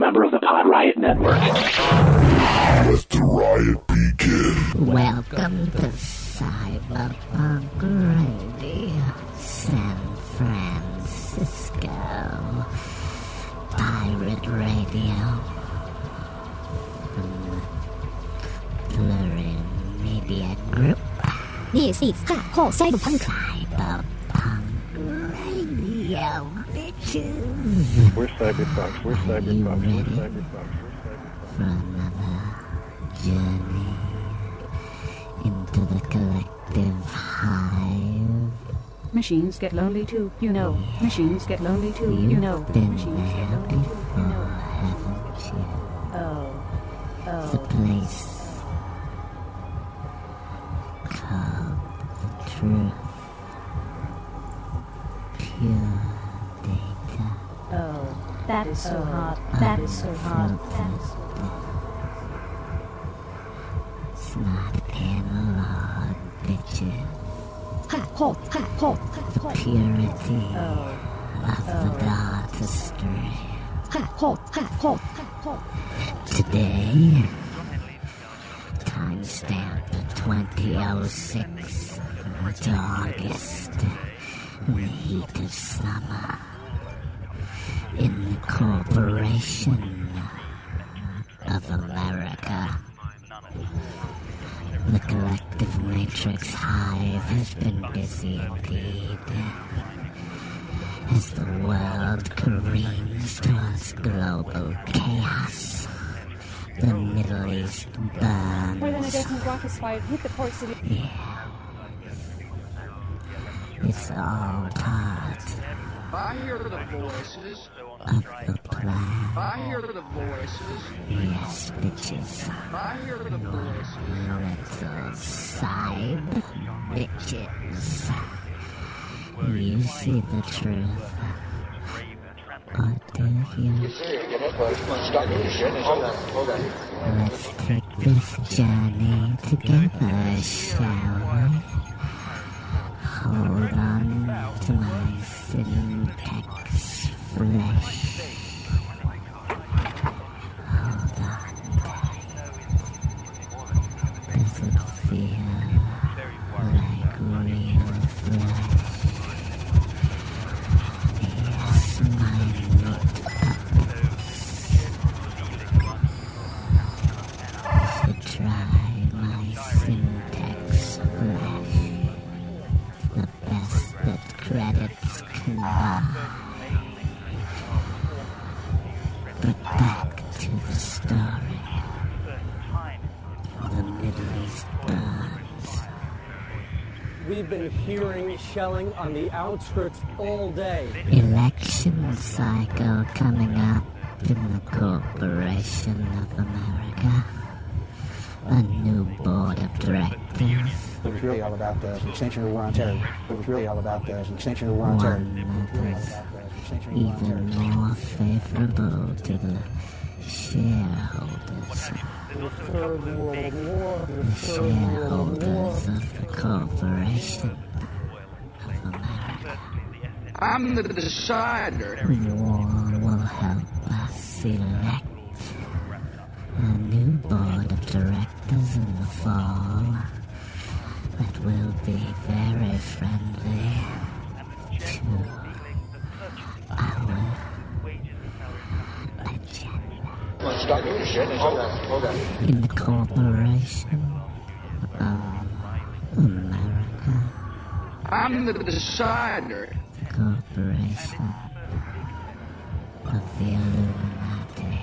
member of the Pod Riot Network. Let the riot begin. Welcome to Cyberpunk Radio, San Francisco. Pirate Radio. From the Plurimedia Group. นี่สิข้าขอไซเบอร์พัง Cyberpunk Radio, bitches. We're cyberpunks. We're cyberpunks. We're cyberpunks. For another journey into the collective hive. Machines get lonely too, you know. Machines get lonely too, you know. Been Machines get there lonely too, you before, know. haven't you? Oh. The place called the truth. Pure data. Oh, that is so hot. That is so hot. That is so hot. It's not analog, bitches. ข้าขอ Purity Oh. of the artistry. ข้าขอ Today, timestamp 2006, August, in the heat of summer, in the Corporation of America. The collective matrix hive has been busy indeed. As the world careens towards global chaos, the Middle East burns. More than a dozen rockets fired hit the port city. Yeah. It's all part I hear the voices. of the plan. I hear the voices. Yes, bitches. I hear the voices. Little side bitches. You see the truth. Or do you? Let's take this journey together, shall we? Hold on to my syntax flesh. Hold on tight. Does it feel like real flesh? Yes, my meat puppets. Should try my syntax flesh. The best that credits can buy. But back to the story. The Middle East burns. We've been hearing shelling on the outskirts all day. Election cycle coming up in the Corporation of America. A new board of directors. It was really all about the extension of the war on terror. It was really all about the extension of the war on terror. One that is even more favorable to the shareholders. The Third World War. The shareholders of the Corporation of America. I'm the decider. War will help us select a new board of directors in the fall that will be very friendly to our agenda. In the Corporation of America. I'm the decider. The Corporation of the Illuminati.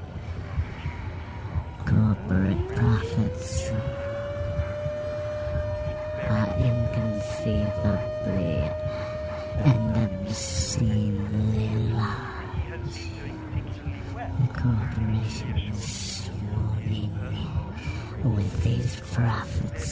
Corporate profits are inconceivably and obscenely large. The corporation is swooning with these profits.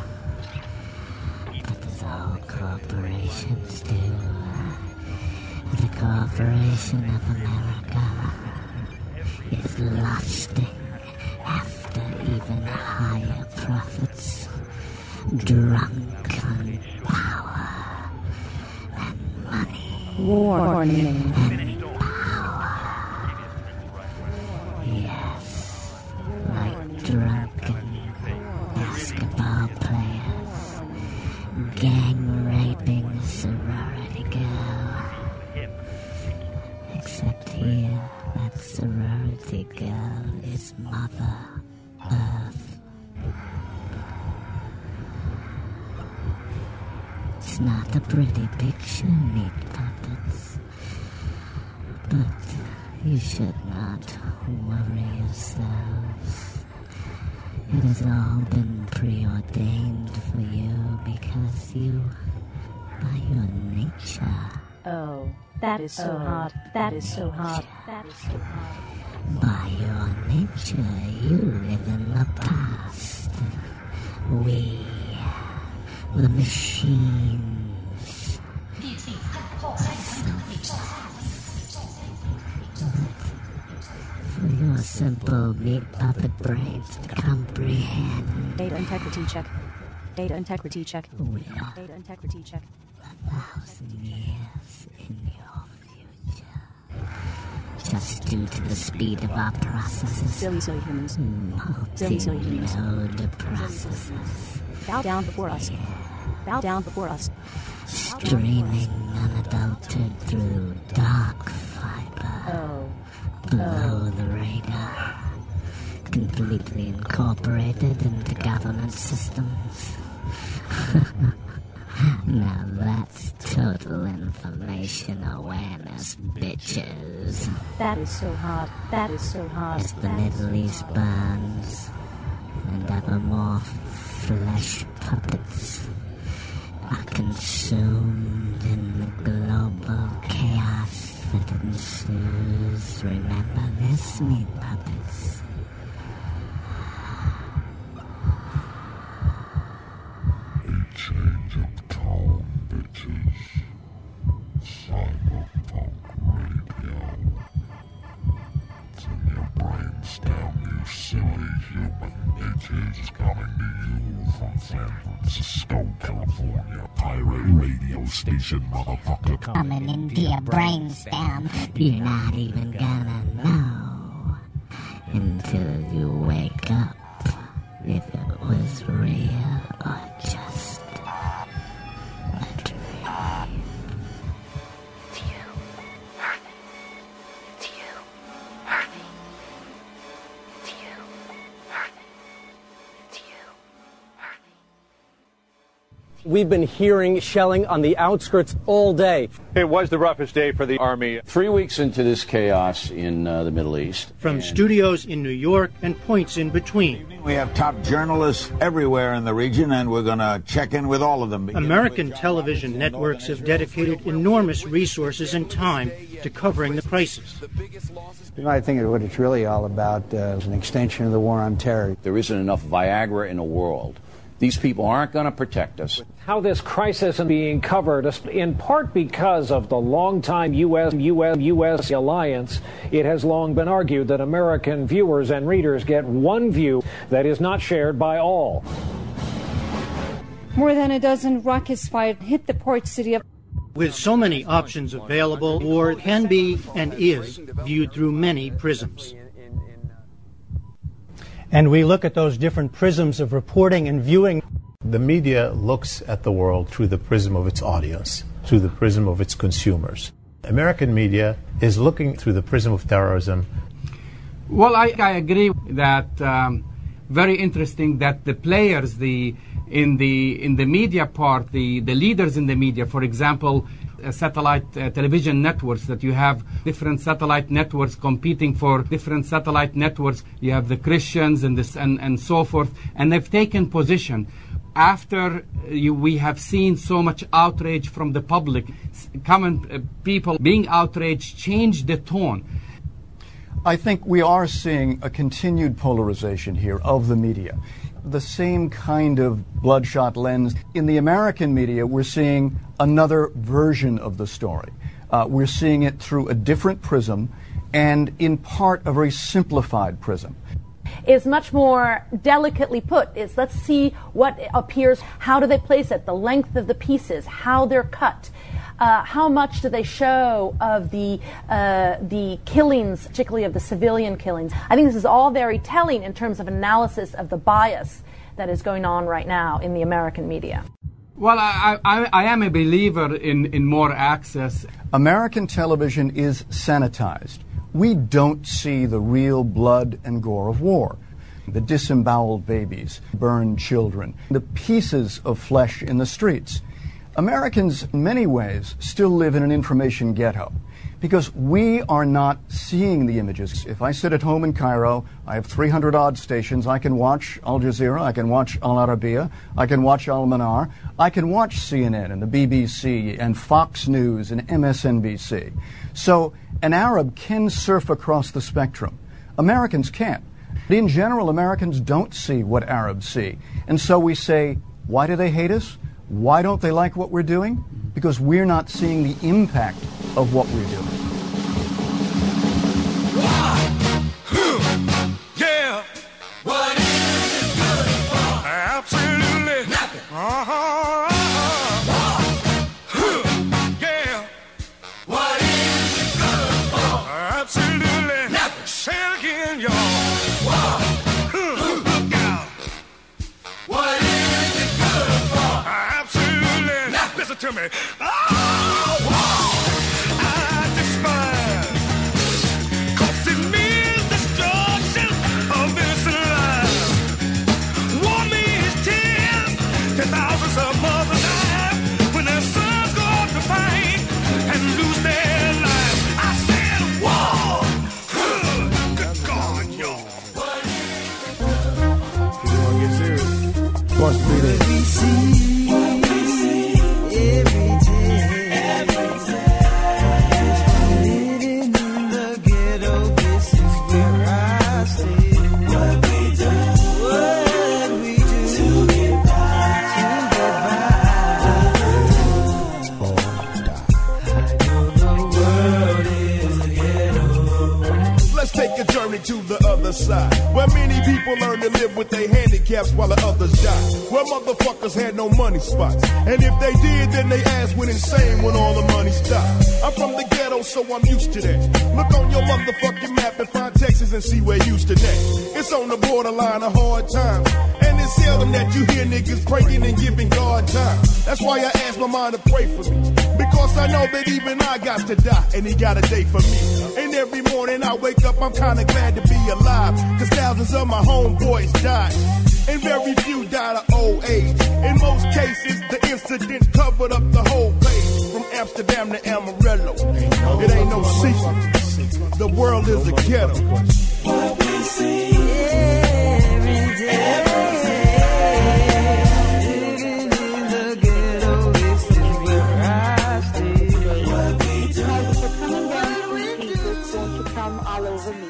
But as all corporations do, the Corporation of America is lusting after even higher profits, drunk on power and money. Warning. And power. Yes, like drunken basketball players, gang-raping a sorority girl. Except here, that sorority girl is Mother Earth. It's not a pretty picture, meat puppets. But you should not worry yourselves. It has all been preordained for you because you, by your nature... Oh, that is so hot. That is so hot. That is so hot. By your nature, you live in the past. We, the machines. For your simple meat puppet brains to comprehend. Data integrity check. Data integrity check. Will Data integrity check. 1,000 years in your future. Just due to the speed of our processes. Silly humans. Silly humans. Multi-node processes. Bow down before us. Bow down before us. Streaming unadulterated through dark fiber. Below the radar. Completely incorporated into government systems. Now that's total information awareness, bitches. That is so hot. That is so hot. As the Middle East burns, and ever more flesh puppets are consumed in the global chaos that ensues. Remember this, meat puppets. Change of tone, bitches. Cyberpunk radio. It's in your brainstem, you silly human bitches. Coming to you from San Francisco, California. Pirate radio station, motherfucker. Coming into your brainstem, you're not even gonna know until you wake up if it was real or just a dream. It's you, Murphy. It's you, Murphy. It's you, Murphy. It's you, Murphy. We've been hearing shelling on the outskirts all day. It was the roughest day for the Army. 3 weeks into this chaos in the Middle East. From studios in New York and points in between. We have top journalists everywhere in the region, and we're going to check in with all of them. American television networks have dedicated enormous resources and time to covering the crisis. You know, I think what it's really all about is an extension of the war on terror. There isn't enough Viagra in the world. These people aren't going to protect us. How this crisis is being covered, in part because of the longtime U.S. alliance, it has long been argued that American viewers and readers get one view that is not shared by all. More than a dozen rockets fired hit the port city of... With so many options available, war can be and is viewed through many prisms. And we look at those different prisms of reporting and viewing. The media looks at the world through the prism of its audience, through the prism of its consumers. American media is looking through the prism of terrorism. Well, I agree that very interesting that the players, in the media part, the leaders in the media, for example, satellite television networks, that you have different satellite networks competing for different satellite networks. You have the Christians and so forth, and they've taken position. After we have seen so much outrage from the public, common people being outraged changed the tone. I think we are seeing a continued polarization here of the media. The same kind of bloodshot lens. In the American media, we're seeing another version of the story. We're seeing it through a different prism and in part a very simplified prism. Is much more delicately put. Is let's see what appears, how do they place it, the length of the pieces, how they're cut. How much do they show of the killings, particularly of the civilian killings? I think this is all very telling in terms of analysis of the bias that is going on right now in the American media. Well, I am a believer in more access. American television is sanitized. We don't see the real blood and gore of war. The disemboweled babies, burned children, the pieces of flesh in the streets. Americans, in many ways, still live in an information ghetto because we are not seeing the images. If I sit at home in Cairo, I have 300-odd stations. I can watch Al Jazeera, I can watch Al Arabiya, I can watch Al Manar, I can watch CNN and the BBC and Fox News and MSNBC. So an Arab can surf across the spectrum. Americans can't. In general, Americans don't see what Arabs see. And so we say, why do they hate us? Why don't they like what we're doing? Because we're not seeing the impact of what we're doing. Yeah. What is it good for? Absolutely nothing. Yeah. What is it good for? Absolutely nothing. Say it again, y'all. Look out. What is it good for? Absolutely nothing. Listen to me. To the other side, where many people learn to live with their handicaps while the others die, where motherfuckers had no money spots, and if they did, then they ass went insane when all the money stopped. I'm from the ghetto, so I'm used to that. Look on your motherfucking map and find Texas and see where Houston at. It's on the borderline of hard times, and it's seldom that you hear niggas praying and giving God time. That's why I ask my mind to pray for me, because I know that even I got to die, and he got a day for me. And every morning I wake up, I'm kinda glad to be alive, cause thousands of my homeboys died, and very few died of old age. In most cases, the incident covered up the whole page, from Amsterdam to Amarillo. It ain't no secret, the world is a ghetto. What we see every day. All over me.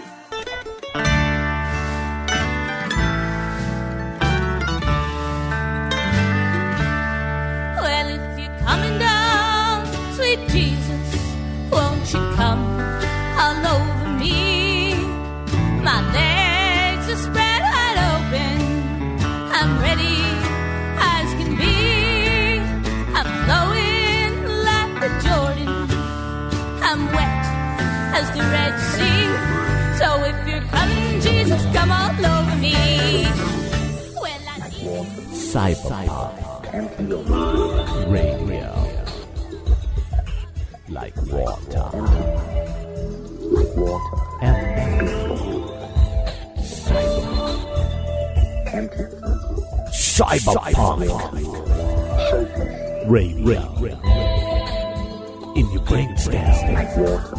Well, if you're coming down, sweet Jesus, won't you come all over me? My legs are spread wide open. I'm ready as can be. I'm flowing like the Jordan. I'm wet as the Red Sea. So if you're coming, Jesus, come all over me. Well, I need Cyberpunk Radio. Like water. And Cyberpunk Radio. In your brainstem. Like water.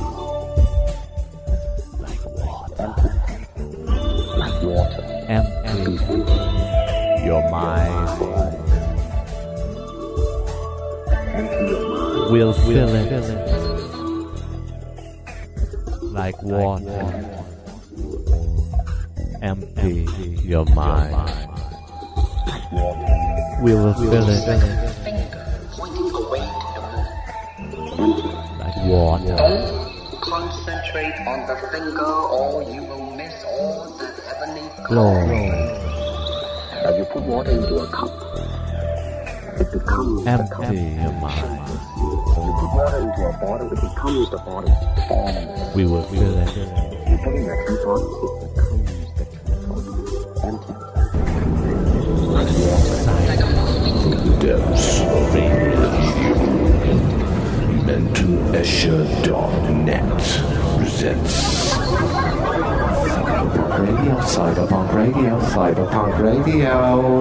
Empty your mind. We'll fill it like water. Empty your mind. We will fill it like water. Concentrate on the finger, or you will miss all the heavenly glory. As you put water into a cup, it becomes empty your mind. put water into a bottle, it becomes the bottle form. We will fill it. You put in a teapot, it becomes the teapot. Empty. Depths of radio. MentalEscher.net presents Cyberpunk Radio, Cyberpunk Radio.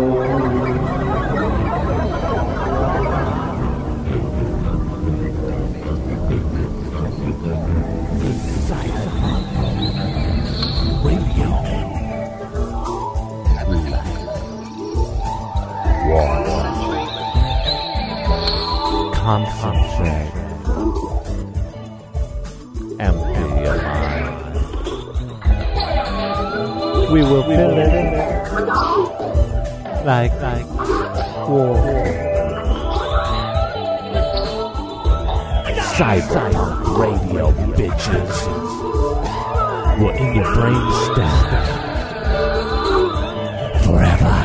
Concentrate. Empty your mind. We will fill it like water. Cyberpunk Radio, bitches. We're in your brain stem forever.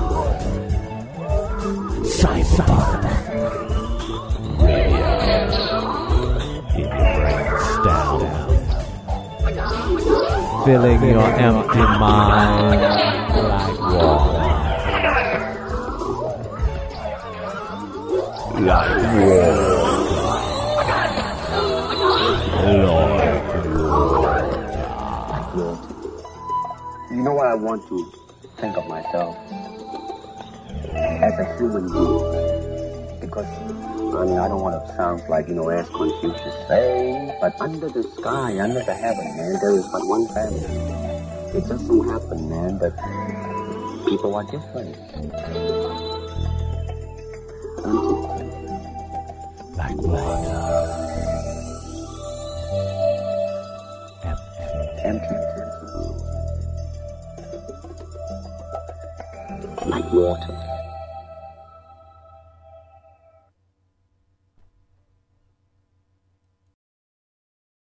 Cyberpunk Radio in your brain stem, filling your empty mind like water. Like water. You know what I want to think of myself? As a human being. Because, I mean, I don't want to sound like, as Confucius say, but under the sky, under the heaven, man, there is but one family. It just so happens, man, that people are different. Like water. Empty. Like water.